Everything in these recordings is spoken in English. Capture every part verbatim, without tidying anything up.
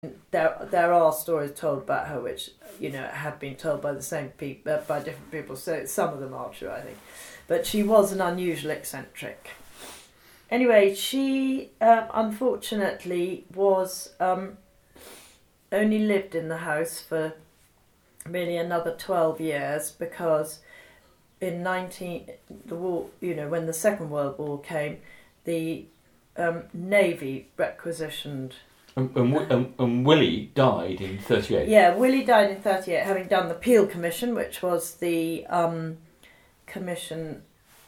there there are stories told about her which, you know, have been told by the same people, uh, by different people, so some of them are true, I think. But she was an unusual eccentric. Anyway, she um, unfortunately was um, only lived in the house for really another twelve years because in nineteen the war, you know, when the Second World War came, the um, Navy requisitioned. And, and, and, and Willie died in thirty-eight. Yeah, Willie died in thirty-eight, having done the Peel Commission, which was the um, commission.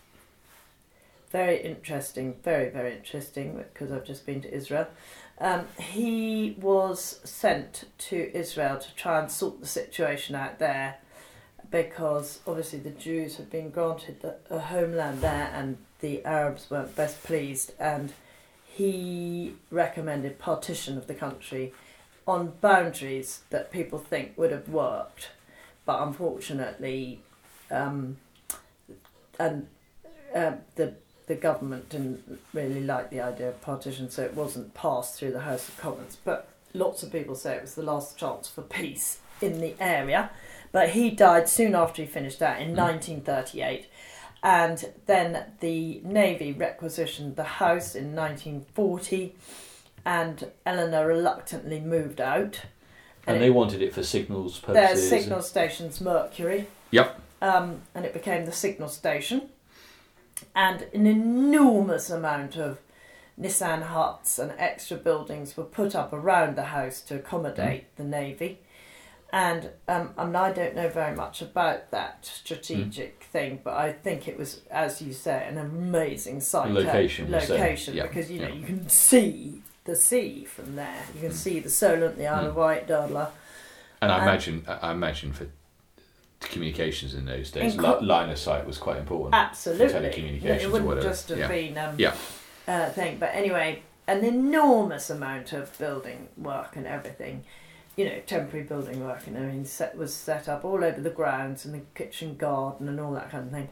Very interesting, very, very interesting, because I've just been to Israel. Um, he was sent to Israel to try and sort the situation out there, because obviously the Jews had been granted a homeland there and the Arabs weren't best pleased, and he recommended partition of the country on boundaries that people think would have worked, but unfortunately um, and uh, the the government didn't really like the idea of partition, so it wasn't passed through the House of Commons. But lots of people say it was the last chance for peace in the area. But he died soon after he finished that in mm. nineteen thirty-eight. And then the Navy requisitioned the house in nineteen forty, and Eleanor reluctantly moved out. And, and they it, wanted it for signals purposes. Their signal station's Mercury. Yep. Um, and it became the signal station. And an enormous amount of Nissan huts and extra buildings were put up around the house to accommodate mm. the Navy. And um, I mean, I don't know very much about that strategic mm. thing, but I think it was, as you say, an amazing site. Location. Location, yeah. because, you know, yeah. you can see the sea from there. You can mm. see the Solent, the Isle mm. of Wight, Darla. And I and imagine, I imagine for communications in those days, co- line of sight was quite important. Absolutely. For telecommunications it wouldn't or whatever. just have yeah. been um, yeah. uh, thing. But anyway, an enormous amount of building work and everything, you know, temporary building work and everything set, was set up all over the grounds and the kitchen garden and all that kind of thing.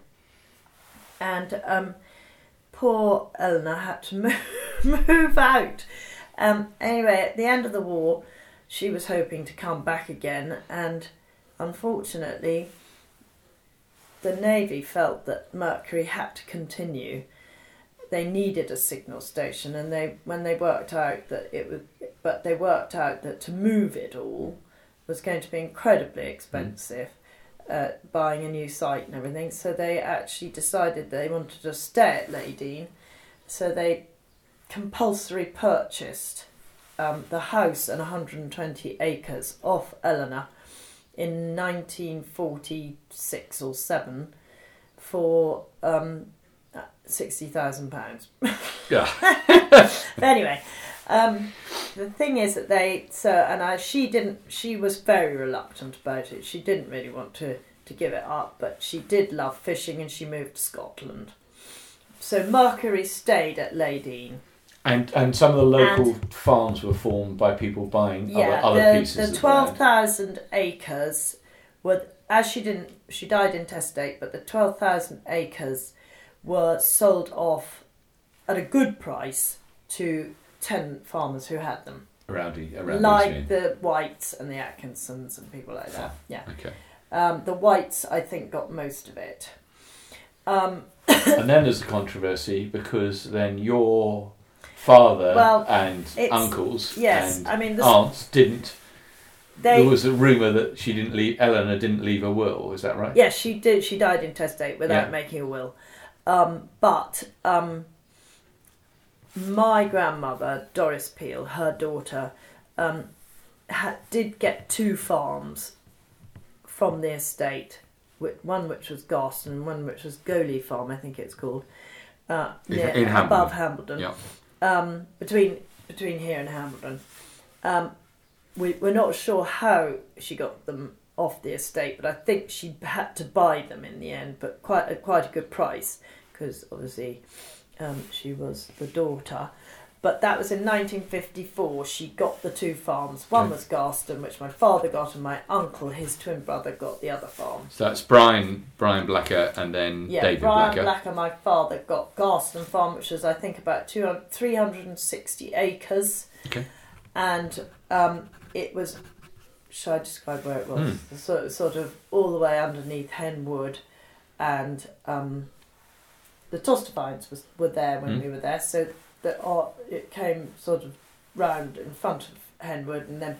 And um, poor Eleanor had to move, move out. Um, anyway, at the end of the war, she was hoping to come back again, and unfortunately, the Navy felt that Mercury had to continue. They needed a signal station, and they when they worked out that it was, but they worked out that to move it all was going to be incredibly expensive, mm. uh, buying a new site and everything. So they actually decided they wanted to stay at Leydean, so they compulsory purchased um, the house and one hundred twenty acres off Eleanor in nineteen forty-six or seven for um, sixty thousand pounds. Yeah. But anyway, um, the thing is that they so and I she didn't she was very reluctant about it. She didn't really want to to give it up, but she did love fishing, and she moved to Scotland. So Mercury stayed at Leydean. And and some of the local and, farms were formed by people buying yeah, other, other the, pieces the of twelve thousand acres were, as she didn't, she died intestate, but the twelve thousand acres were sold off at a good price to tenant farmers who had them. Around, around like the Whites and the Atkinsons and people like that. Yeah. Okay. Um, the Whites, I think, got most of it. Um, and then there's a controversy because then your father well, and uncles yes, and I mean, the, aunts didn't. They, there was a rumour that she didn't leave. Eleanor didn't leave a will. Is that right? Yes, she did. She died intestate without yeah. making a will. Um, but um, my grandmother, Doris Peel, her daughter, um, ha- did get two farms from the estate. One which was Garston and one which was Goley Farm, I think it's called, uh, near, in Hambledon. above Hambledon. Yeah. Um, between between here and Hambledon. Um, we, we're not sure how she got them off the estate, but I think she had to buy them in the end, but quite at quite a good price, because obviously um, she was the daughter. But that was in nineteen fifty-four. She got the two farms. One okay. was Garston, which my father got, and my uncle, his twin brother, got the other farm. So that's Brian Brian Blacker and then yeah, David Brian Blacker. Blacker, my father, got Garston Farm, which was, I think, about two hundred, three hundred sixty acres. Okay. And um, it was. Shall I describe where it was? Mm. So, sort of all the way underneath Henwood, and um, the Toster vines was were there when Mm. we were there. So the art, it came sort of round in front of Henwood and then